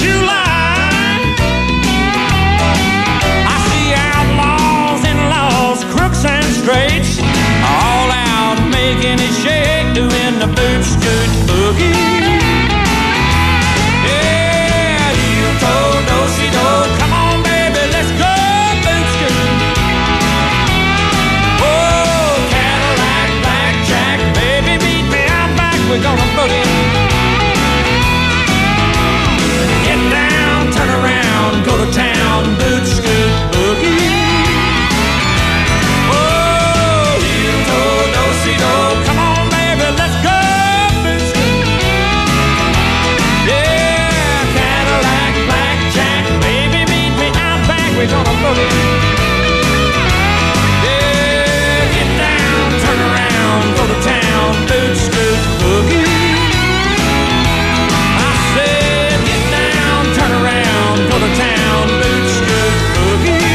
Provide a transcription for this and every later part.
July. I see outlaws and laws, crooks and straights, all out making it shake, doing the boot scoot boogie. Yeah, heel toe, do-si-do, come on baby, let's go boot scoot. Oh, Cadillac, blackjack, baby meet me out back, we're gonna boogie. Get down, turn around, go to town, boot scoot boogie. Come on, baby, let's go. Yeah, Cadillac, blackjack, baby, meet me out back. We're gonna boogie. Yeah, get down, turn around, go to town, boot scoot boogie. I said, get down, turn around, go to town, boot scoot boogie.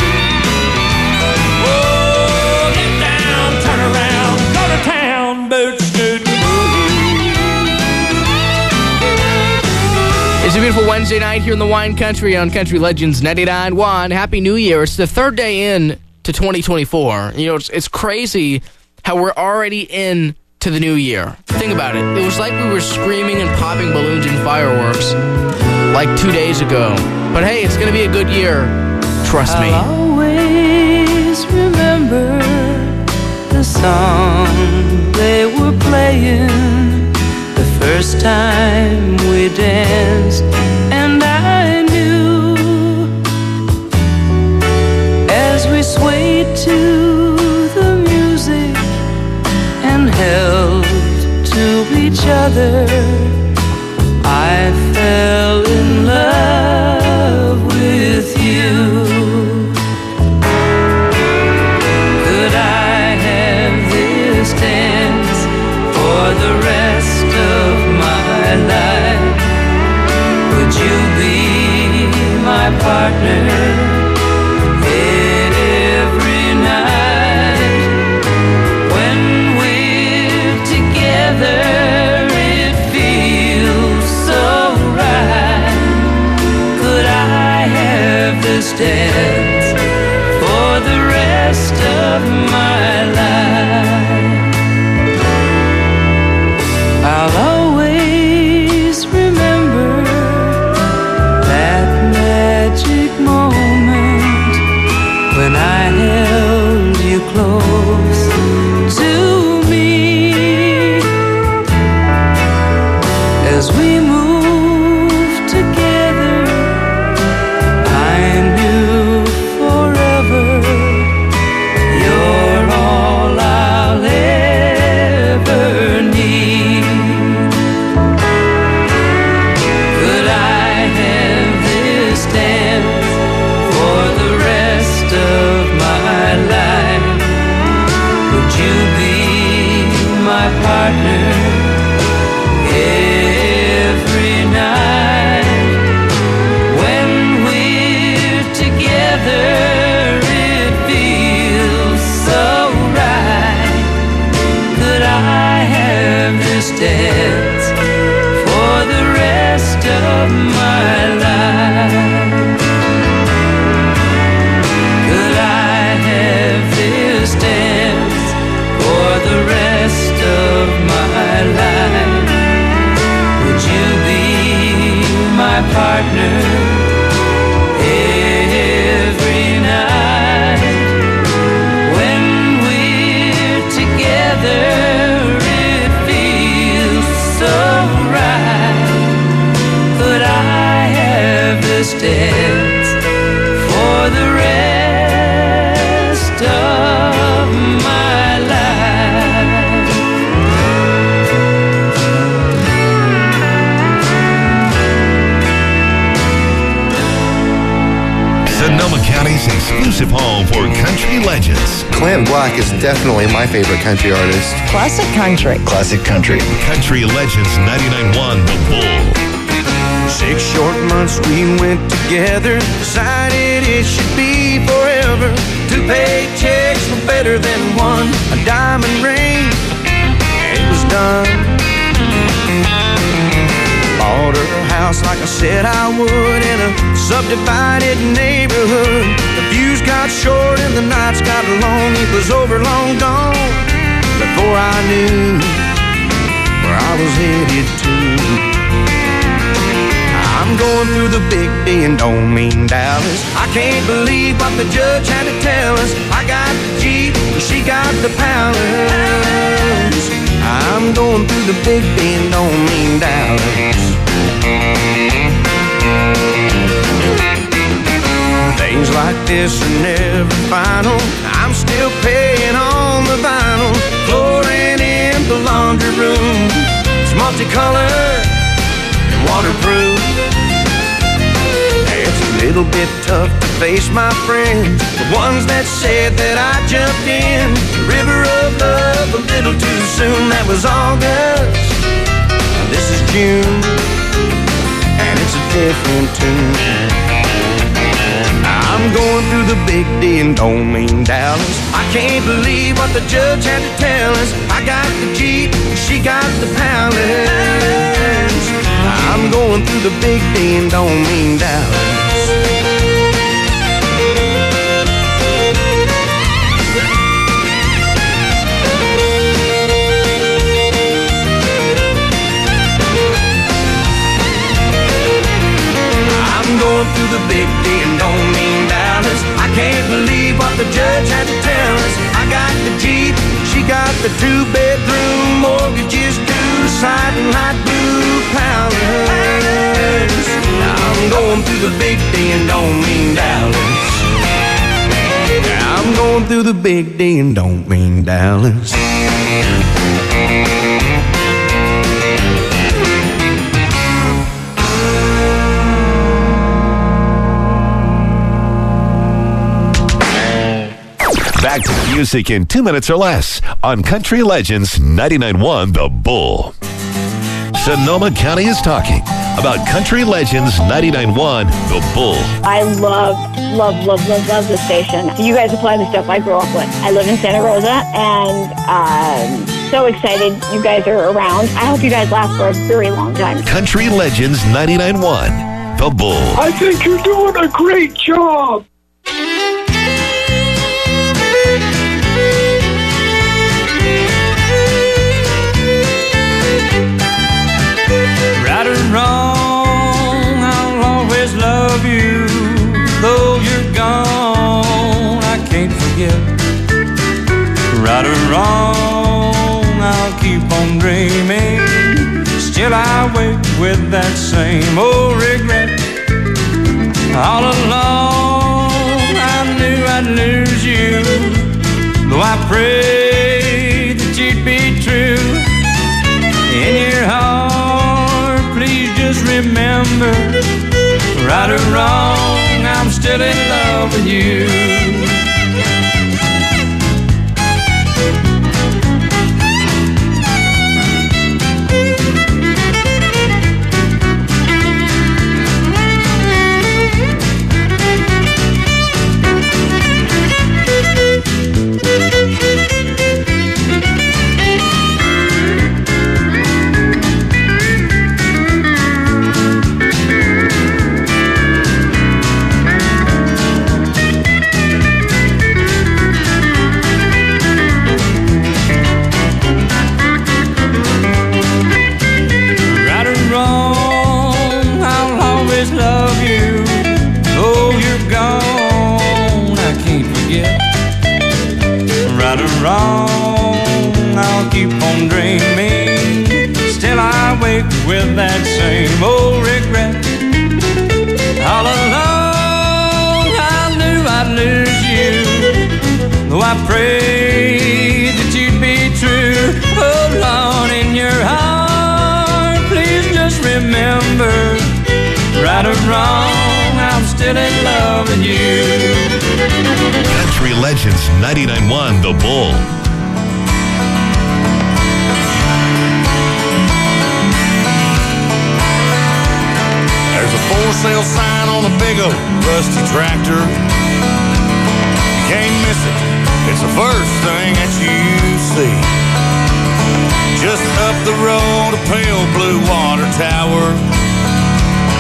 It's a beautiful Wednesday night here in the wine country on Country Legends 99.1. Happy New Year. It's the third day in to 2024. You know, it's crazy how we're already in to the new year. Think about it. It was like we were screaming and popping balloons and fireworks like 2 days ago. But hey, it's going to be a good year. Trust me. I'll always remember the song they were playing the first time we danced, and I knew as we swayed to the music and held to each other, I fell in love with you. Could I have this dance for the rest of my life? Would you be my partner every night? When we're together, it feels so right. Could I have this dance for the rest of my life? I'll always remember that magic moment when I held you close to me. As we moved together, I knew forever you're all I'll ever need. Could I have this dance for the rest of my life? Would you be my partner every night? When we're together, it feels so right. Could I have this dance for the rest of my life? Could I have this dance for the rest of my life? Would you be my partner every night? When we're together, it feels so right. Could I have this dance for the rest of my life? Sonoma County's exclusive home for country legends. Clint Black is definitely my favorite country artist. Classic country. Classic country. Country Legends 99.1 The Bull. 6 short months we went together, decided it should be forever. 2 paychecks were better than one, a diamond ring, and it was done. Bought her a house house like I said I would in a subdivided neighborhood. The views got short and the nights got long. It was over, long gone, before I knew where I was headed to. I'm going through the big D and don't mean Dallas. I can't believe what the judge had to tell us. I got the Jeep and she got the Palace. I'm going through the big D and don't mean Dallas. Things like this are never final. I'm still paying on the vinyl. Flooring in the laundry room, it's multicolored and waterproof. It's a little bit tough to face my friends, the ones that said that I jumped in the river of love a little too soon. That was August, this is June, and it's a different tune. I'm going through the big D and don't mean Dallas. I can't believe what the judge had to tell us. I got the Jeep, she got the Palace. I'm going through the big D and don't mean Dallas. I'm going through the big D and don't mean Dallas. I can't believe what the judge had to tell us. I got the Jeep, she got the 2-bedroom, mortgages due, siding light blue Palace. I'm going through the big D and don't mean Dallas. I'm going through the big D and don't mean Dallas. Back to music in 2 minutes or less on Country Legends 99.1 The Bull. Sonoma County is talking about Country Legends 99.1 The Bull. I love the station. You guys are playing the stuff I grew up with. I live in Santa Rosa, and I'm so excited you guys are around. I hope you guys last for a very long time. Country Legends 99.1 The Bull. I think you're doing a great job. Right or wrong, I'll always love you. Though you're gone, I can't forget. Right or wrong, I'll keep on dreaming. Still I wake with that same old regret. All along, I knew I'd lose you. Though I prayed that you'd be true. In your heart, please just remember, right or wrong, I'm still in love with you. With that same old regret. All along I knew I'd lose you. Though I prayed that you'd be true. Hold on in your heart, please just remember, right or wrong, I'm still in love with you. Country Legends 99.1 The Bull. There's a for sale sign on a big old rusty tractor. You can't miss it, it's the first thing that you see. Just up the road, a pale blue water tower.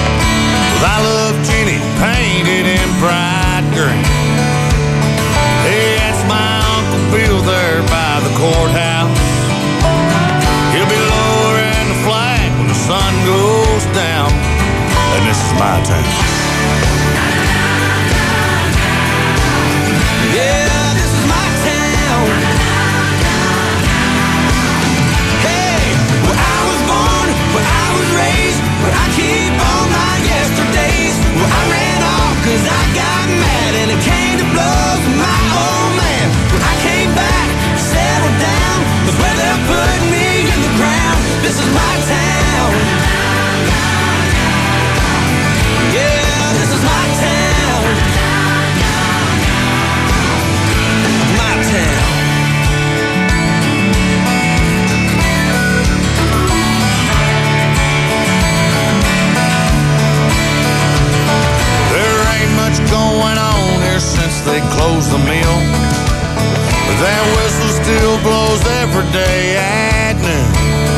'Cause I love Jenny painted in bright green. Hey, that's my Uncle Bill there by the courthouse. He'll be lowering the flag when the sun goes down. And this is my town. Yeah, this is my town. Hey, where I was born, where I was raised, where I keep all my yesterdays. Where I ran off 'cause I got mad and it came to blows with my old man. When I came back, settled down, was where they put me in the ground. This is my town. Yeah, this is my town. My town. There ain't much going on here since they closed the mill, but that whistle still blows every day at noon.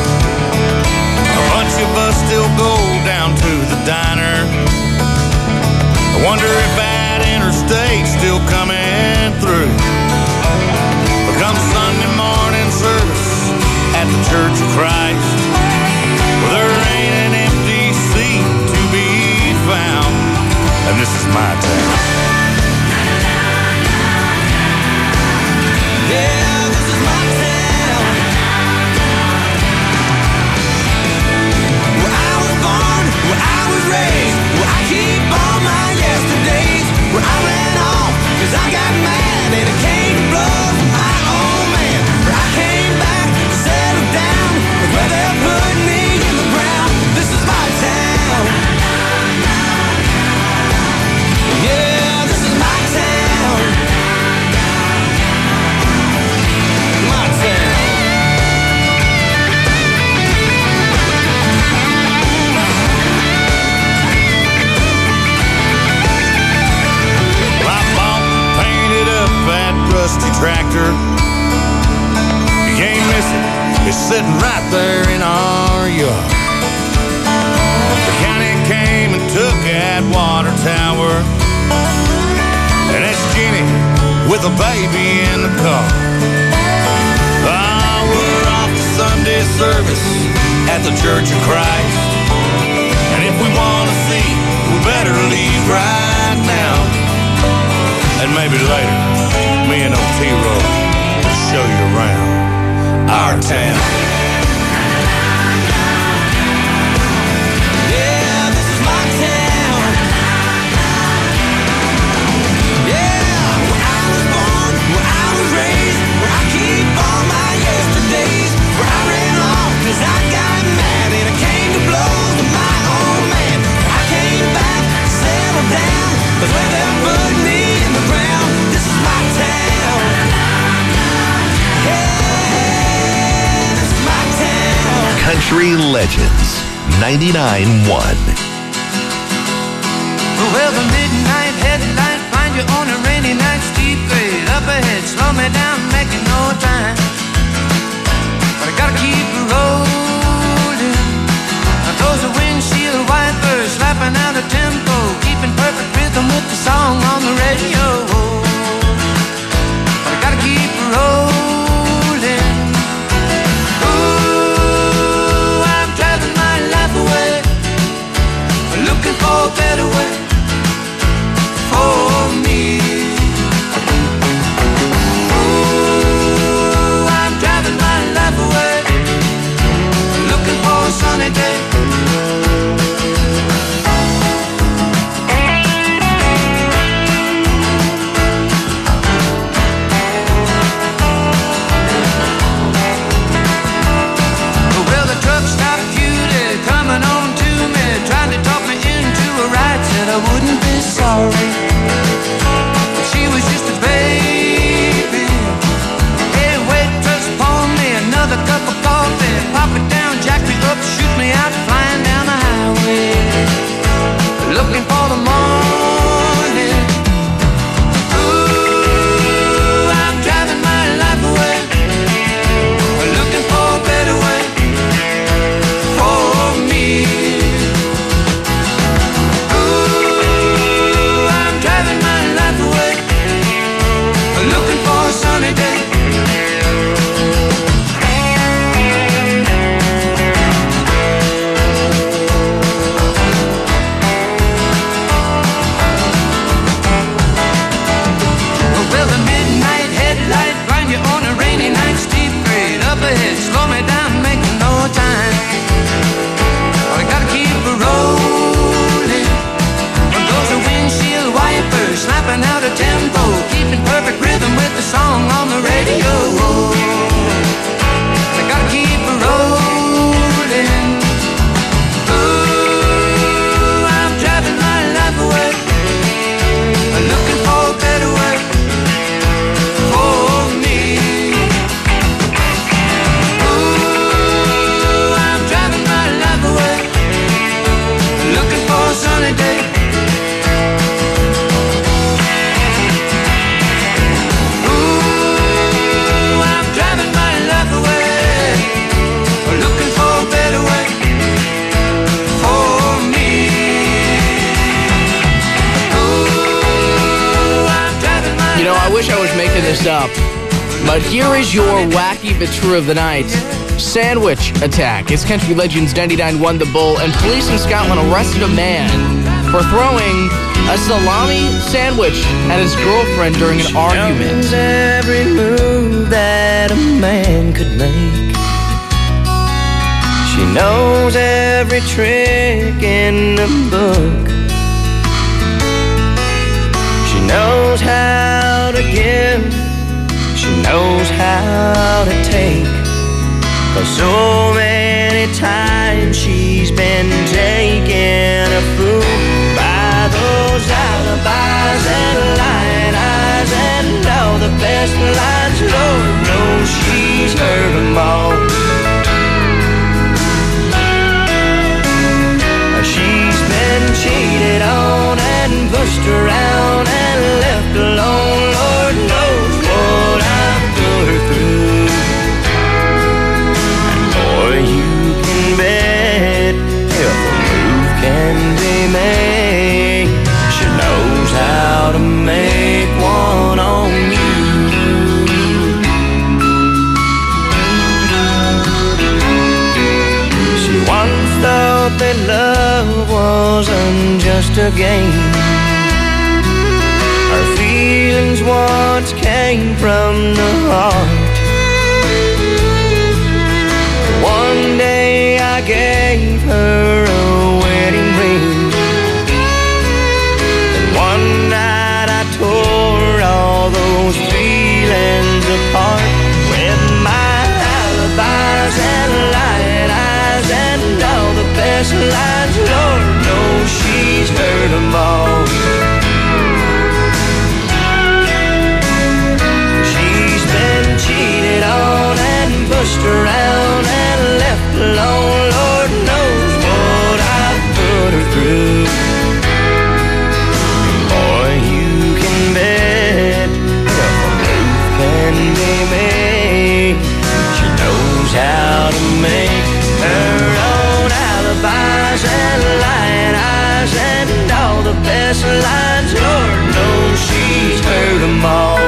A bunch of us still go down to the diner. I wonder if that interstate's still coming through. But come Sunday morning service at the Church of Christ, well, there ain't an empty seat to be found. And this is my town. Yeah, this is my town. Where I was born, where I was raised, where I keep all my yesterdays. Where I ran off 'cause I got mad and it came to blows with my old man. Where I came back, settled down, was where they put me in the ground. This is my town. Yeah, this is my town. My town. I bought and painted up that rusty tractor. You can't miss it. It's sitting right there in our yard. The county came and took that water tower, and that's Jenny with a baby in the car. Ah, we're off to Sunday service at the Church of Christ, and if we want to see, we better leave right now. And maybe later, me and Otero will show you around our town. Yeah, this is my town. Yeah, where I was born, where I was raised, where I keep all my yesterdays. Where I ran off 'cause I got mad and it came to blows with my old man. I came back, settled down, was where they put me in the ground. This is my town. Yeah, this is my town. Country Legends 99.1. Well, the midnight headlight find you on a rainy night, steep grade up ahead, slow me down, making no time. But I gotta keep rolling. Those are windshield wipers slapping out a tempo, keeping perfect rhythm with the song on the radio. But I gotta keep rolling. Ooh, I'm driving my life away, looking for a better way for me. Ooh, I'm driving my life away, looking for a sunny day. Well, the truck stopped Judy coming on to me, trying to talk me into a ride, said I wouldn't be sorry. But she was just a baby. Hey, waitress, pour me another cup of coffee, pop it down, jack me up, shoot me out, flying down the highway, looking for the morning. Ooh, I'm driving my life away, looking for a better way for me. Ooh, this up. But here is your wacky but true of the night. Sandwich attack. It's Country Legends 99.1 The Bull, and police in Scotland arrested a man for throwing a salami sandwich at his girlfriend during an argument. Knows every move that a man could make. She knows every trick in the book. She knows how to give. She knows how to take. 'Cause so many times she's been taken a fool by those alibis and lying eyes and all the best lines. Lord knows she's heard them all. She's been cheated on and pushed around and left alone. Lord knows what I've put her through. And boy, you can bet if a move can be made, she knows how to make one on you. She once thought that love wasn't just a game. Her feelings once came from the heart. One day I gave her a wedding ring, and one night I tore all those feelings apart with my alibis and lying eyes and all the best lines. Lord knows she's heard them all. She's been cheated on and pushed around and left alone. Lord knows what I've put her through. Boy, you can bet if a move can be made, she knows how to make her own alibis and lying eyes and all the best lines. Lord knows she's heard them all.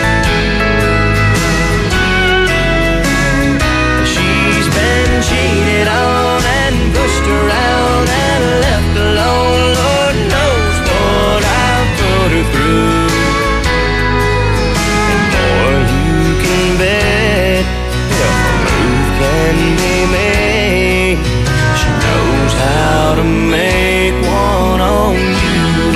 She's been cheated on and pushed around and left alone. Lord knows what I've put her through. And boy, you can bet if a move can be made, she knows how to make one on you.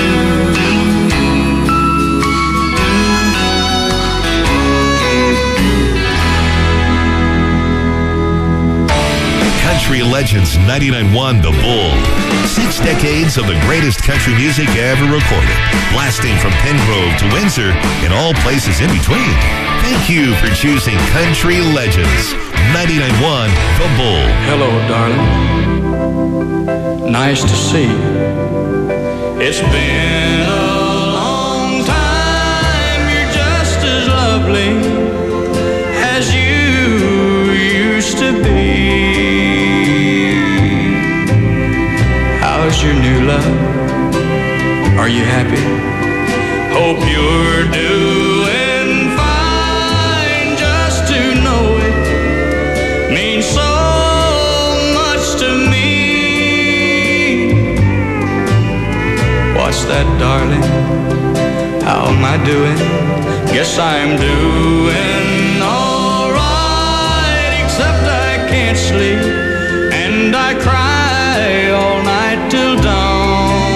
Country Legends 99.1 The Bull. 6 decades of the greatest country music ever recorded. Blasting from Pengrove to Windsor and all places in between. Thank you for choosing Country Legends 99.1 The Bull. Hello, darling. Nice to see you. It's been a long time. You're just as lovely as you used to be. How's your new love? Are you happy? Hope you're doing fine. Just to know it means so much to me. What's that, darling? How am I doing? Guess I'm doing all right, except I can't sleep and I cry all night till dawn.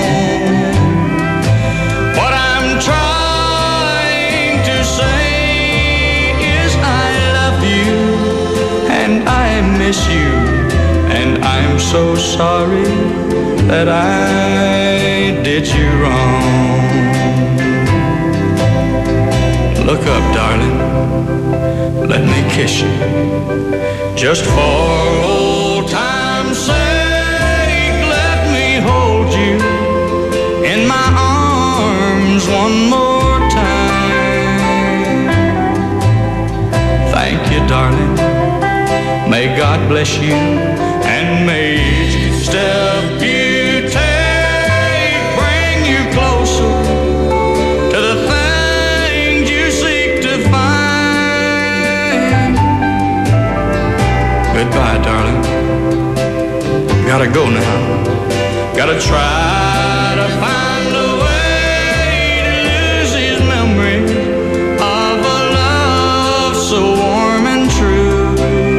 What I'm trying to say is I love you and I miss you, and I'm so sorry that I did you wrong. Look up, darling, let me kiss you, just for old time's sake. Let me hold you in my arms one more time. Thank you, darling. May God bless you, and may each step you take bring you closer to the things you seek to gotta go now. Gotta try to find a way to lose his memory of a love so warm and true.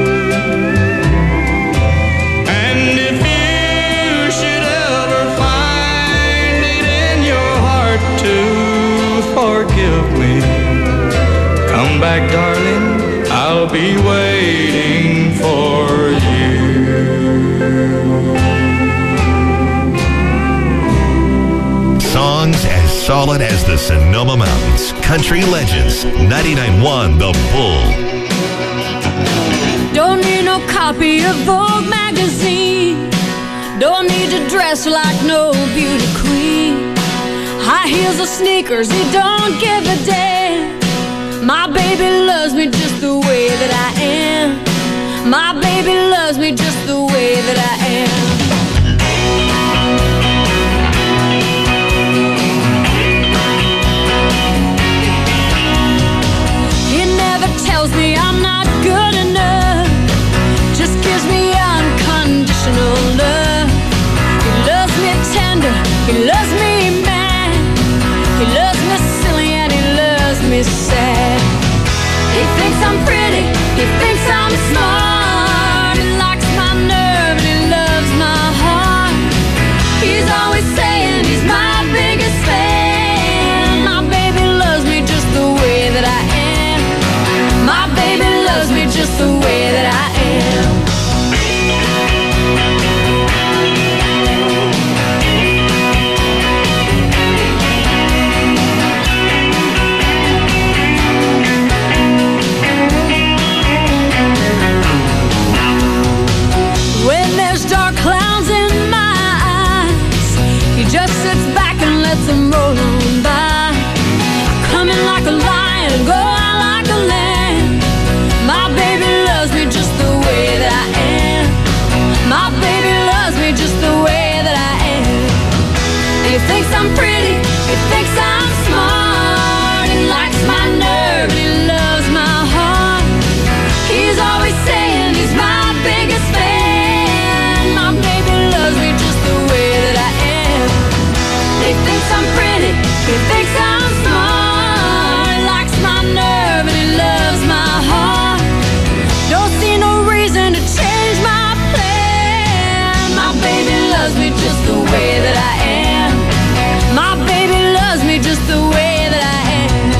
And if you should ever find it in your heart to forgive me, come back, darling, I'll be waiting for you. Songs as solid as the Sonoma Mountains. Country Legends, 99.1 The Bull. Don't need no copy of Vogue magazine. Don't need to dress like no beauty queen. High heels or sneakers, he don't give a damn. My baby loves me just the way that I am. My baby loves me just the way that I am. He never tells me I'm not good enough, just gives me unconditional love. He loves me tender, he loves me mad, he loves me silly and he loves me sad. He thinks I'm pretty, he thinks I'm smart, he likes my nerve and he loves my heart. He's always saying he's my biggest fan. My baby loves me just the way that I am. My baby loves me just the way that I am. When there's dark clouds in my eyes, he just sits back and lets them roll on by. Come in like a lion and go out like a lamb. My baby loves me just the way that I am. My baby loves me just the way that I am. He thinks I'm pretty, he thinks I'm smart, he likes my nerve and he loves my heart. He's always saying he's my biggest fan. My baby loves me just the way that I am. He thinks I'm pretty, he thinks I'm smart, he likes my nerve and he loves my heart. Don't see no reason to change my plan. My baby loves me just the way that I am. My baby loves me just the way that I am.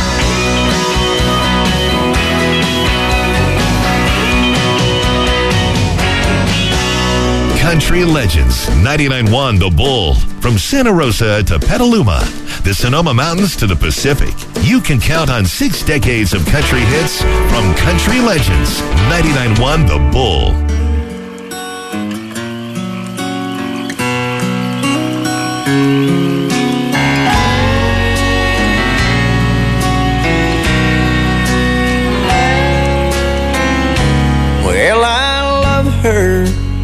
Country Legends, 99.1 The Bull. From Santa Rosa to Petaluma, the Sonoma Mountains to the Pacific, you can count on 6 decades of country hits from Country Legends, 99.1 The Bull. Well, I love her,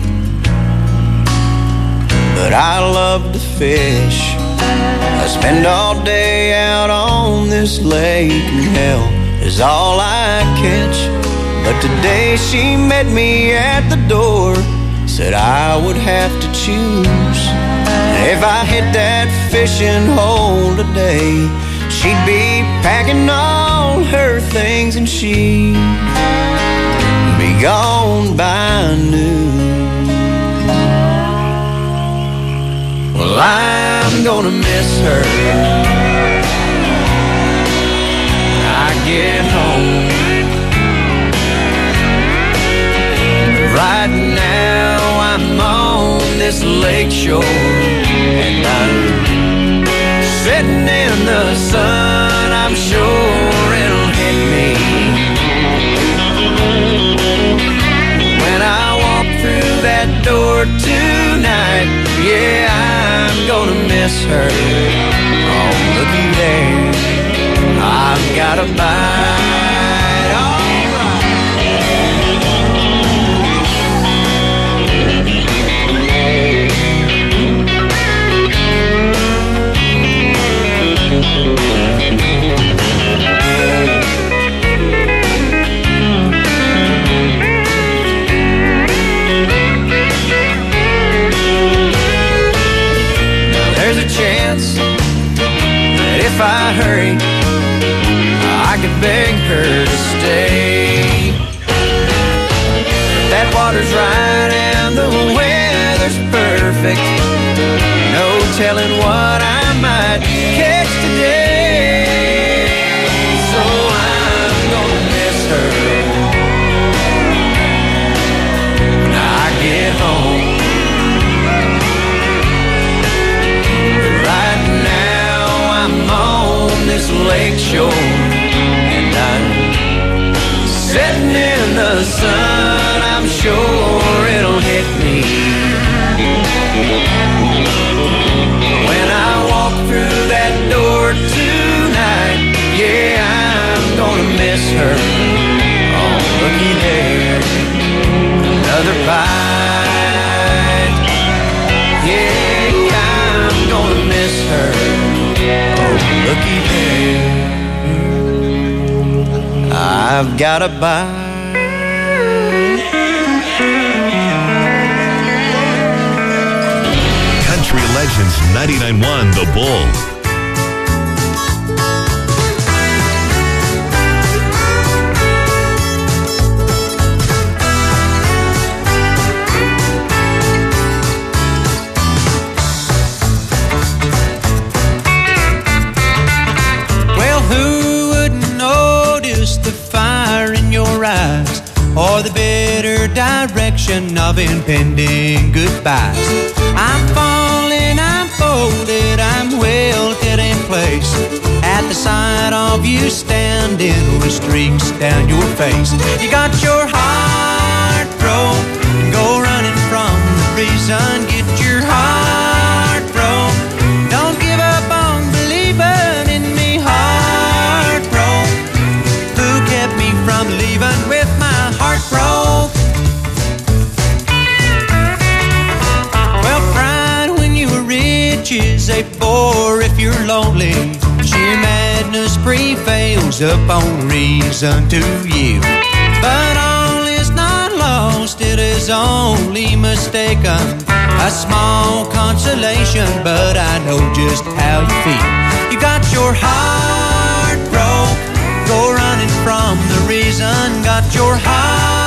but I love to fish. I spend all day out on this lake, and hell is all I catch. But today she met me at the door, said I would have to choose. If I hit that fishing hole today, she'd be packing all her things and she'd be gone by noon. Well, I'm gonna miss her when I get home. Right now I'm on this lake shore, and I'm sitting in the sun. I'm sure it'll hit me when I walk through that door tonight. Yeah, I'm gonna miss her. Oh, looky there, I've got a bite. All right. chance that if I hurry, I could beg her to stay. That water's right and the weather's perfect. No telling what I might catch today. So I'm gonna miss her when I get home. Right now I'm on this lake shore, and I'm sitting in the sun. I'm sure it'll hit me when I walk through that door tonight. Yeah, I'm gonna miss her. Oh, looky there, another bite. Yeah, I'm gonna miss her. Oh, looky there, I've got a bite. Country Legends 99.1 The Bull. Well, who wouldn't notice the fire in your eyes, or the bitter direction of impending goodbyes? I'm falling, I'm folded, I'm wilted in place at the sight of you standing with streaks down your face. You got your heart broke, go running from the reason. Get your heart broke, don't give up on believing in me. Heart broke, who kept me from leaving with my heart broke? Is a bore if you're lonely. Sheer madness prevails upon reason to yield. But all is not lost, it is only mistaken. A small consolation, but I know just how you feel. You got your heart broke, go running from the reason. Got your heart